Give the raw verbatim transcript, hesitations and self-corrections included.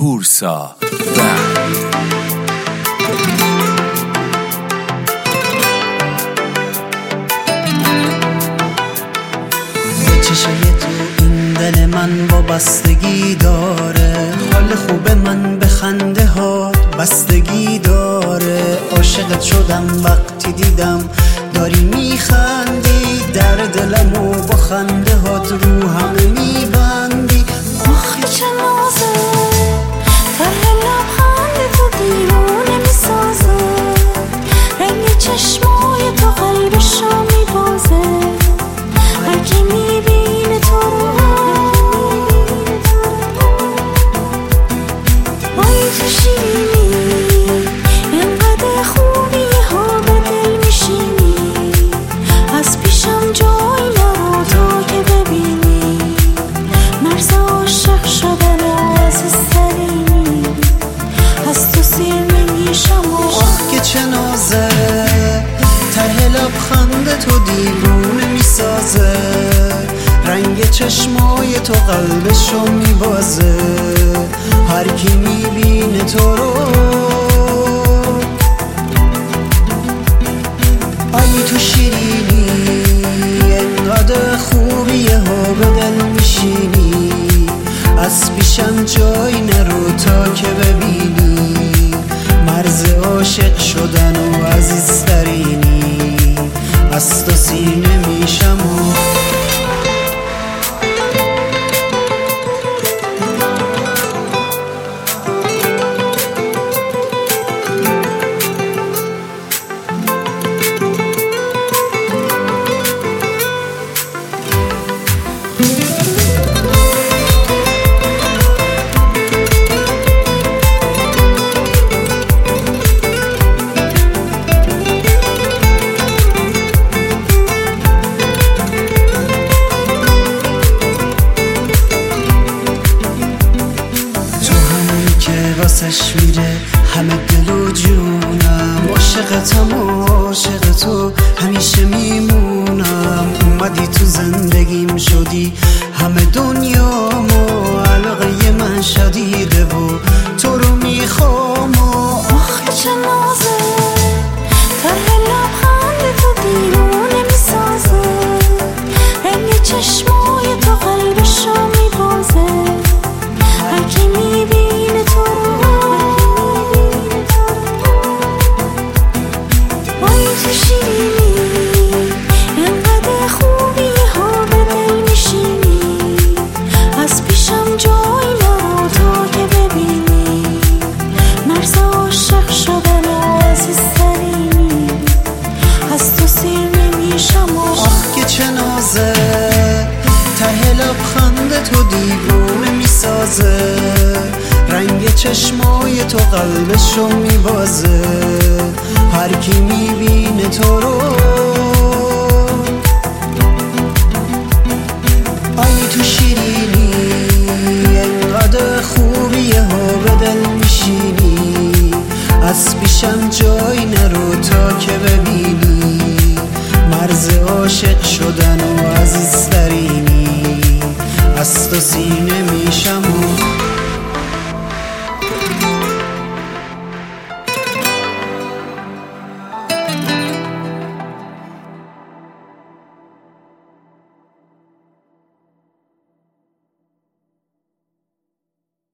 بورسا بند. چشای تو این دل من وابستگی داره، حال خوب من به خنده هات بستگی داره. عاشقت شدم وقتی دیدم داری میخندی، در دلمو با خنده هات رو همه میبندی. آخه چه نازه ته لبخند تو دیوونه میسازه، رنگ چشمای تو قلبشو میبازه. هرکی میبینه تو وای تو شیرینی، اینقدر خوبی ها به دل میشینی. از پیشم جای نرو تا که ببینی، مرز عاشق شدن عزیز ترینی. از تو سیر نمیشم. آخ که چه نازه ته لبخند تو دیوونه میسازه، رنگ چشمای تو قلبشو میبازه. هر کی میبینه تو رو آی تو شیرینی، انقدر خوبیه ها به دل میشینی. از پیشم جای نرو تا که ببینی، مرز عاشق شدن و عزیزترینی. از تو سینه میشم و واسش میره همه دل و جونم. عاشقتم و عاشق تو همیشه میمونم. اومدی تو زندگیم شدی همه دنیامو، علاقه من شدیده و تو رو میخوام. آخه چه نازه ته لبخند تو دیوونه میسازه، رنگ چشمای تو قلبشو میبازه. هرکی میبینه تو وای تو شیرینی، اینقدر خوبی ها به دل میشینی. از پیشم جای نرو تا که ببینی، مرز عاشق شدن عزیز ترینی. از تو سیر نمیشم. آخ که چه نازه ته لبخند تو دیوونه میسازه، رنگ چشمای تو قلبشو میبازه. هر کی میبینه تو رو آی تو شیرینی، انقدر خوبیه ها به دل میشینی. از پیشم جای نرو تا که ببینی، مرز عاشق شدن و عزیزترینی. از تو سینه میشم و